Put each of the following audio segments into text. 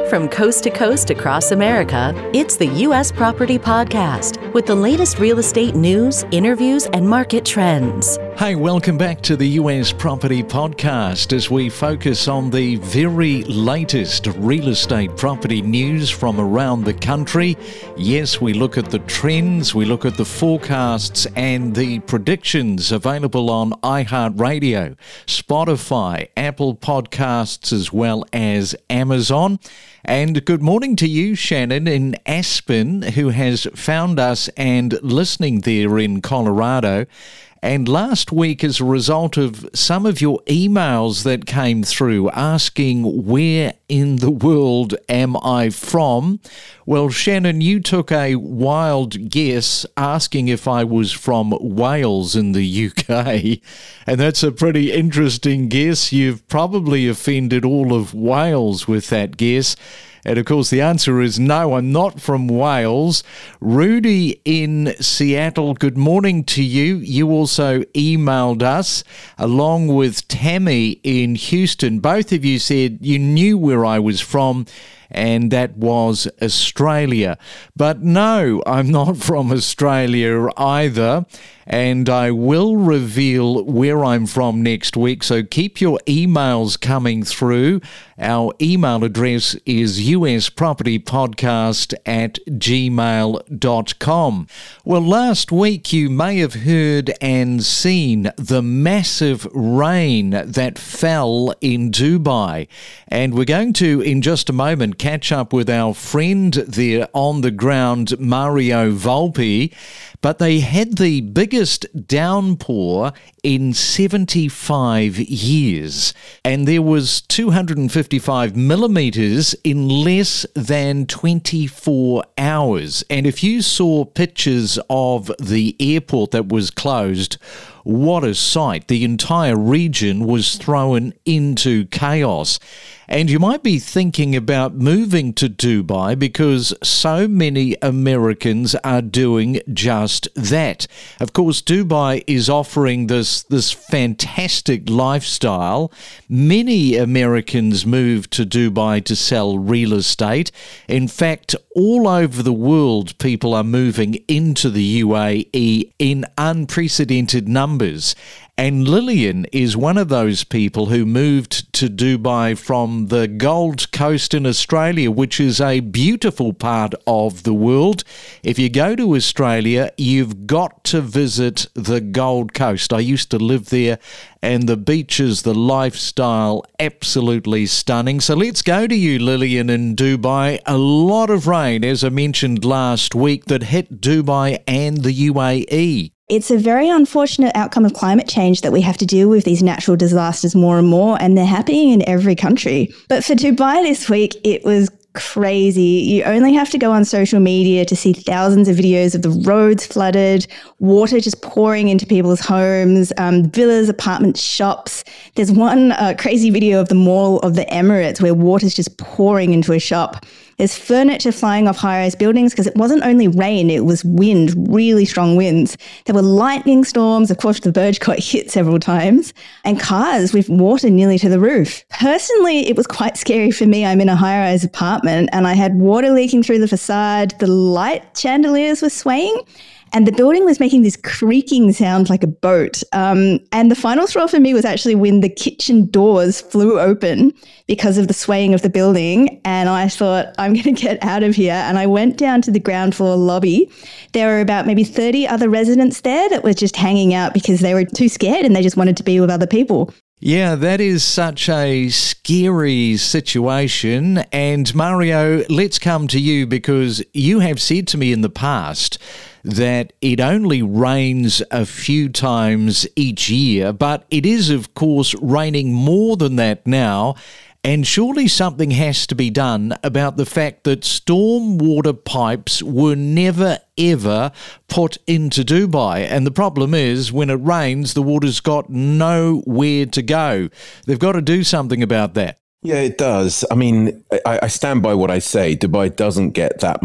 From coast to coast across America, it's the U.S. Property Podcast with the latest real estate news, interviews, and market trends. Hey, welcome back to the US Property Podcast as we focus on the very latest real estate property news from around the country. Yes, we look at the trends, we look at the forecasts and the predictions available on iHeartRadio, Spotify, Apple Podcasts, as well as Amazon. And good morning to you, Shannon, in Aspen, who has found us and listening there in Colorado. And last week, as a result of some of your emails that came through asking where in the world am I from, well, Shannon, you took a wild guess asking if I was from Wales in the UK. And that's a pretty interesting guess. You've probably offended all of Wales with that guess. And of course, the answer is no, I'm not from Wales. Rudy in Seattle, good morning to you. You also emailed us along with Tammy in Houston. Both of you said you knew where I was from, and that was Australia. But no, I'm not from Australia either, and I will reveal where I'm from next week, so keep your emails coming through. Our email address is uspropertypodcast@gmail.com. Well, last week you may have heard and seen the massive rain that fell in Dubai. And we're going to, in just a moment, catch up with our friend there on the ground, Mario Volpe. But they had the biggest downpour in 75 years. And there was 255 millimetres in less than 24 hours. And if you saw pictures of the airport that was closed, what a sight. The entire region was thrown into chaos. And you might be thinking about moving to Dubai because so many Americans are doing just that. Of course, Dubai is offering this fantastic lifestyle. Many Americans move to Dubai to sell real estate. In fact, all over the world, people are moving into the UAE in unprecedented numbers. And Lillian is one of those people who moved to Dubai from the Gold Coast in Australia, which is a beautiful part of the world. If you go to Australia, you've got to visit the Gold Coast. I used to live there, and the beaches, the lifestyle, absolutely stunning. So let's go to you, Lillian, in Dubai. A lot of rain, as I mentioned last week, that hit Dubai and the UAE. It's a very unfortunate outcome of climate change that we have to deal with these natural disasters more and more, and they're happening in every country. But for Dubai this week, it was crazy. You only have to go on social media to see thousands of videos of the roads flooded, water just pouring into people's homes, villas, apartments, shops. There's one crazy video of the Mall of the Emirates where water's just pouring into a shop. There's furniture flying off high-rise buildings because it wasn't only rain, it was wind, really strong winds. There were lightning storms. Of course, the Burj got hit several times, and cars with water nearly to the roof. Personally, it was quite scary for me. I'm in a high-rise apartment and I had water leaking through the facade. The light chandeliers were swaying, and the building was making this creaking sound like a boat. And the final straw for me was actually when the kitchen doors flew open because of the swaying of the building. And I thought, I'm going to get out of here. And I went down to the ground floor lobby. There were about maybe 30 other residents there that were just hanging out because they were too scared and they just wanted to be with other people. Yeah, that is such a scary situation. And Mario, let's come to you because you have said to me in the past that it only rains a few times each year, but it is, of course, raining more than that now. And surely something has to be done about the fact that stormwater pipes were never, ever put into Dubai. And the problem is, when it rains, the water's got nowhere to go. They've got to do something about that. Yeah, it does. I mean, I stand by what I say. Dubai doesn't get that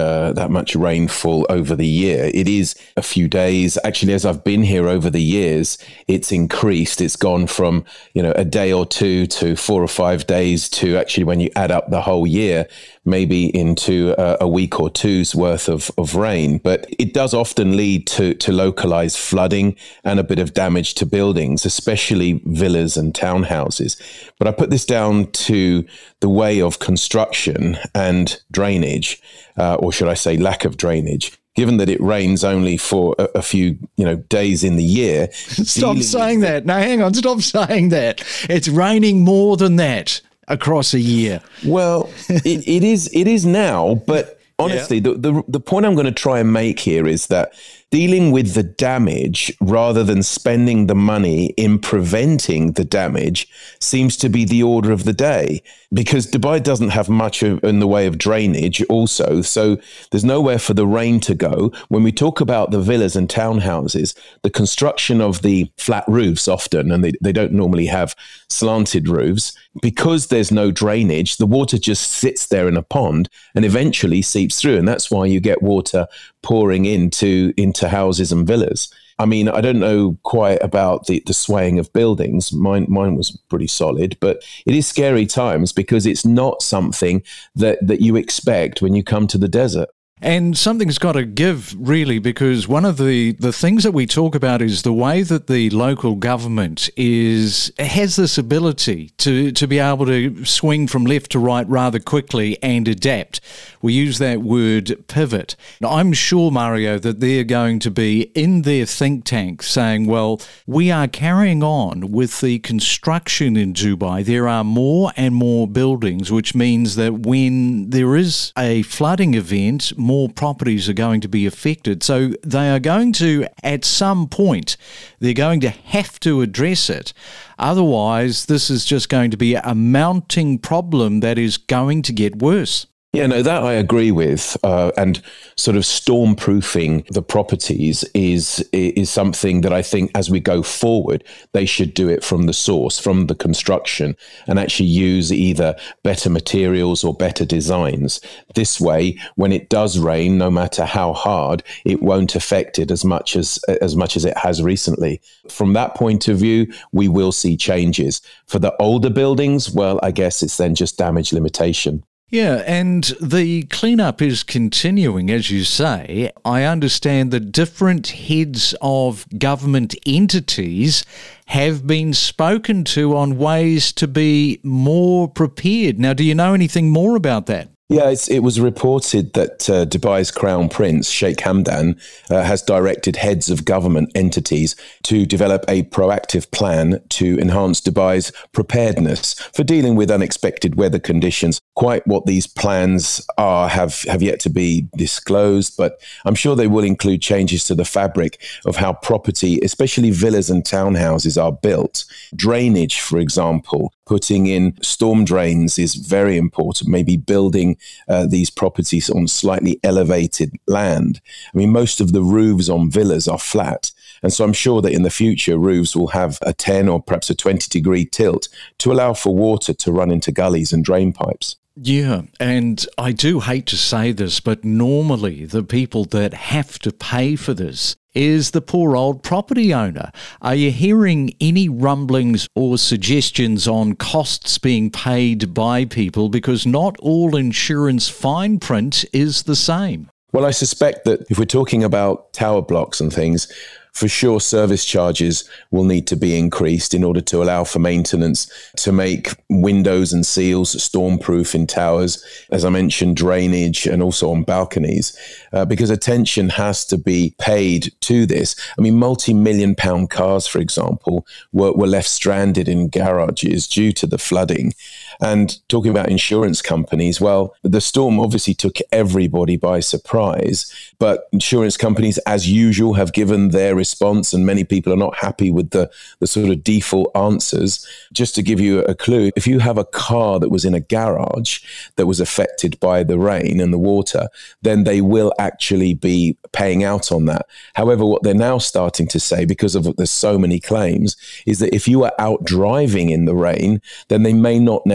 much rainfall over the year. It is a few days. Actually, as I've been here over the years, it's increased. It's gone from, a day or two to 4 or 5 days to actually, when you add up the whole year, maybe into a week or two's worth of rain. But it does often lead to localized flooding and a bit of damage to buildings, especially villas and townhouses. But I put this down to the way of construction and drainage, or should I say lack of drainage. Given that it rains only for a few, days in the year. Stop saying that. No, hang on. Stop saying that. It's raining more than that across a year. Well, it is now, but honestly, the point I'm going to try and make here is that dealing with the damage rather than spending the money in preventing the damage seems to be the order of the day, because Dubai doesn't have much in the way of drainage also. So there's nowhere for the rain to go. When we talk about the villas and townhouses, the construction of the flat roofs often, and they don't normally have slanted roofs, because there's no drainage, the water just sits there in a pond and eventually seeps through. And that's why you get water pouring into houses and villas. I mean, I don't know quite about the swaying of buildings. Mine was pretty solid, but it is scary times because it's not something that you expect when you come to the desert. And something's got to give, really, because one of the things that we talk about is the way that the local government has this ability to be able to swing from left to right rather quickly and adapt. We use that word pivot. Now, I'm sure, Mario, that they're going to be in their think tank saying, well, we are carrying on with the construction in Dubai. There are more and more buildings, which means that when there is a flooding event, more properties are going to be affected. So they are going to, at some point, they're going to have to address it. Otherwise, this is just going to be a mounting problem that is going to get worse. Yeah, no, that I agree with. And sort of storm-proofing the properties is something that I think as we go forward, they should do it from the source, from the construction, and actually use either better materials or better designs. This way, when it does rain, no matter how hard, it won't affect it as much as it has recently. From that point of view, we will see changes. For the older buildings, well, I guess it's then just damage limitation. Yeah, and the cleanup is continuing, as you say. I understand that different heads of government entities have been spoken to on ways to be more prepared. Now, do you know anything more about that? Yeah, it was reported that Dubai's Crown Prince, Sheikh Hamdan, has directed heads of government entities to develop a proactive plan to enhance Dubai's preparedness for dealing with unexpected weather conditions. Quite what these plans are have yet to be disclosed, but I'm sure they will include changes to the fabric of how property, especially villas and townhouses, are built. Drainage, for example, putting in storm drains is very important, maybe building these properties on slightly elevated land. I mean, most of the roofs on villas are flat. And so I'm sure that in the future, roofs will have a 10 or perhaps a 20-degree tilt to allow for water to run into gullies and drain pipes. Yeah, and I do hate to say this, but normally the people that have to pay for this is the poor old property owner. Are you hearing any rumblings or suggestions on costs being paid by people? Because not all insurance fine print is the same. Well, I suspect that if we're talking about tower blocks and things, for sure, service charges will need to be increased in order to allow for maintenance, to make windows and seals stormproof in towers, as I mentioned, drainage, and also on balconies, because attention has to be paid to this. I mean, multi-million-pound cars, for example, were left stranded in garages due to the flooding. And talking about insurance companies, well, the storm obviously took everybody by surprise, but insurance companies, as usual, have given their response, and many people are not happy with the sort of default answers. Just to give you a clue, if you have a car that was in a garage that was affected by the rain and the water, then they will actually be paying out on that. However, what they're now starting to say, because of there's so many claims, is that if you are out driving in the rain, then they may not necessarily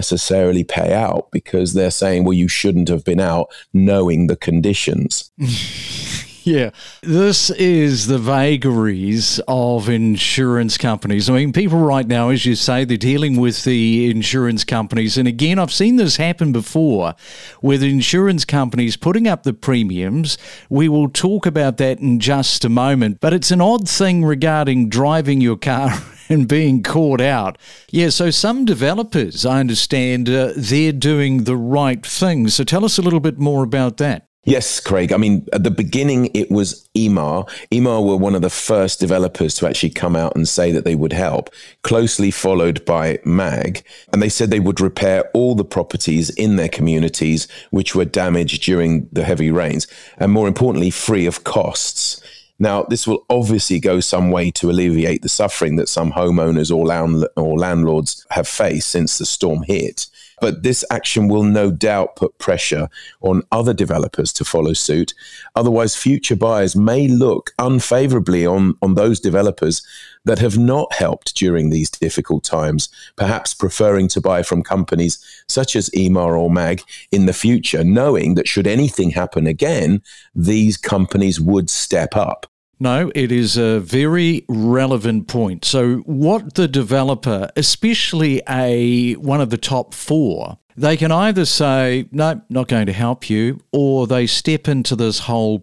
necessarily pay out because they're saying, well, you shouldn't have been out knowing the conditions. Yeah, this is the vagaries of insurance companies. I mean, people right now, as you say, they're dealing with the insurance companies. And again, I've seen this happen before with insurance companies putting up the premiums. We will talk about that in just a moment. But it's an odd thing regarding driving your car and being caught out. Yeah, so some developers, I understand, they're doing the right thing. So tell us a little bit more about that. Yes, Craig. I mean, at the beginning, it was Emaar. Emaar were one of the first developers to actually come out and say that they would help, closely followed by MAG. And they said they would repair all the properties in their communities which were damaged during the heavy rains, and more importantly, free of costs. Now, this will obviously go some way to alleviate the suffering that some homeowners or landlords have faced since the storm hit. But this action will no doubt put pressure on other developers to follow suit. Otherwise, future buyers may look unfavorably on those developers that have not helped during these difficult times, perhaps preferring to buy from companies such as Emaar or MAG in the future, knowing that should anything happen again, these companies would step up. No, it is a very relevant point. So what the developer, especially one of the top four, they can either say, no, not going to help you, or they step into this whole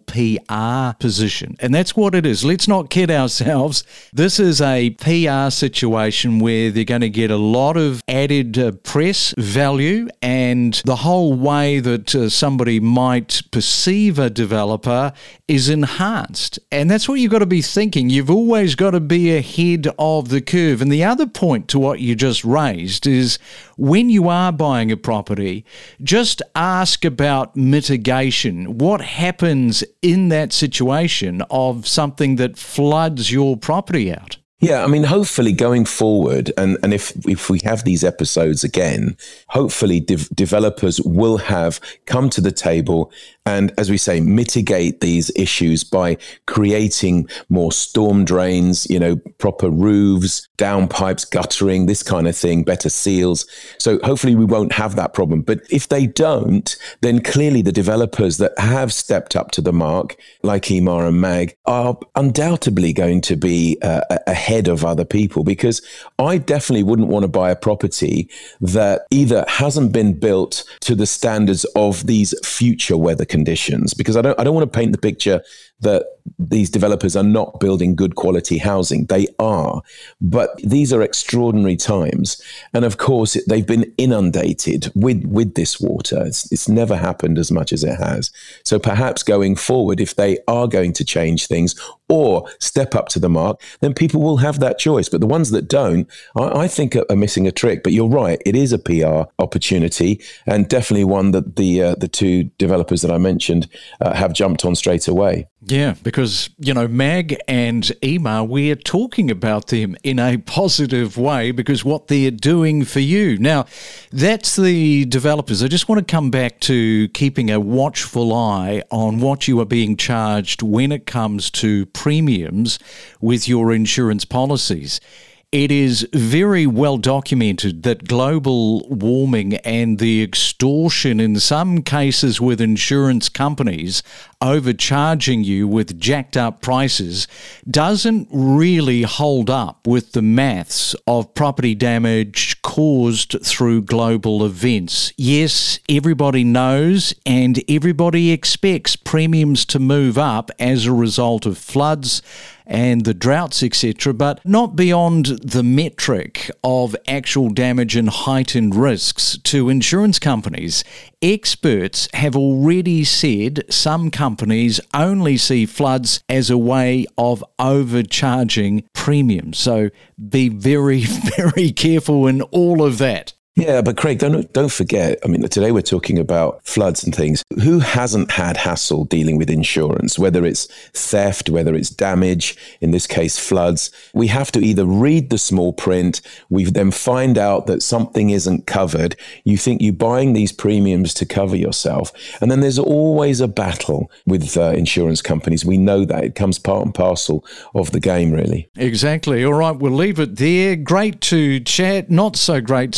PR position. And that's what it is. Let's not kid ourselves. This is a PR situation where they're going to get a lot of added press value, and the whole way that somebody might perceive a developer is enhanced. And that's what you've got to be thinking. You've always got to be ahead of the curve. And the other point to what you just raised is when you are buying a property, just ask about mitigation. What happens in that situation of something that floods your property out? Yeah, I mean, hopefully going forward, and if we have these episodes again, hopefully developers will have come to the table and, as we say, mitigate these issues by creating more storm drains, proper roofs, downpipes, guttering, this kind of thing, better seals. So hopefully we won't have that problem. But if they don't, then clearly the developers that have stepped up to the mark, like Emaar and MAG, are undoubtedly going to be ahead of other people, because I definitely wouldn't want to buy a property that either hasn't been built to the standards of these future weather conditions, because I don't want to paint the picture that these developers are not building good quality housing. They are, but these are extraordinary times. And of course, they've been inundated with this water. It's never happened as much as it has. So perhaps going forward, if they are going to change things or step up to the mark, then people will have that choice. But the ones that don't, I think are missing a trick. But you're right, it is a PR opportunity, and definitely one that the two developers that I mentioned have jumped on straight away. Yeah, because, MAG and Emaar, we're talking about them in a positive way because what they're doing for you. Now, that's the developers. I just want to come back to keeping a watchful eye on what you are being charged when it comes to premiums with your insurance policies. It is very well documented that global warming and the extortion in some cases with insurance companies overcharging you with jacked up prices doesn't really hold up with the maths of property damage caused through global events. Yes, everybody knows and everybody expects premiums to move up as a result of floods and the droughts, etc., but not beyond the metric of actual damage and heightened risks to insurance companies. Experts have already said some companies only see floods as a way of overcharging premiums. So be very, very careful in all of that. Yeah, but Craig, don't forget, I mean, today we're talking about floods and things. Who hasn't had hassle dealing with insurance, whether it's theft, whether it's damage, in this case, floods? We have to either read the small print, we then find out that something isn't covered. You think you're buying these premiums to cover yourself. And then there's always a battle with insurance companies. We know that. It comes part and parcel of the game, really. Exactly. All right, we'll leave it there. Great to chat. Not so great to be talking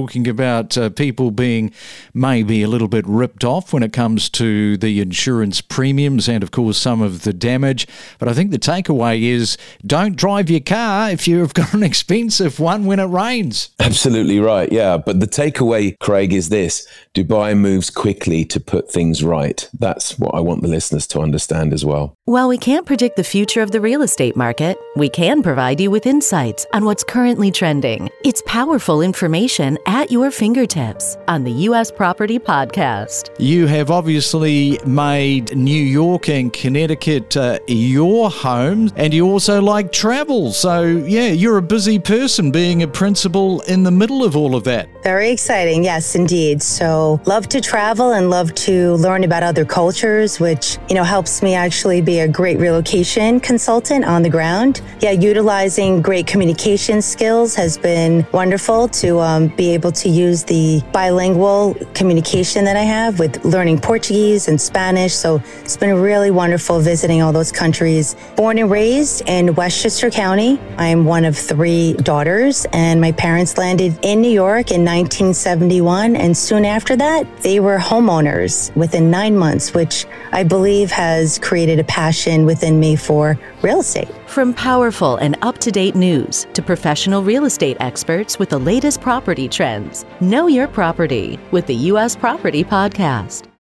talking about people being maybe a little bit ripped off when it comes to the insurance premiums and, of course, some of the damage. But I think the takeaway is don't drive your car if you've got an expensive one when it rains. Absolutely right, yeah. But the takeaway, Craig, is this. Dubai moves quickly to put things right. That's what I want the listeners to understand as well. While we can't predict the future of the real estate market, we can provide you with insights on what's currently trending. It's powerful information at your fingertips on the U.S. Property Podcast. You have obviously made New York and Connecticut your home, and you also like travel. So, yeah, you're a busy person being a principal in the middle of all of that. Very exciting. Yes, indeed. So love to travel and love to learn about other cultures, which, helps me actually be a great relocation consultant on the ground. Yeah, utilizing great communication skills has been wonderful to be able to use the bilingual communication that I have with learning Portuguese and Spanish. So it's been really wonderful visiting all those countries. Born and raised in Westchester County. I am one of 3 daughters, and my parents landed in New York in 1971. And soon after that, they were homeowners within 9 months, which I believe has created a passion within me for real estate. From powerful and up-to-date news to professional real estate experts with the latest property trends, know your property with the U.S. Property Podcast.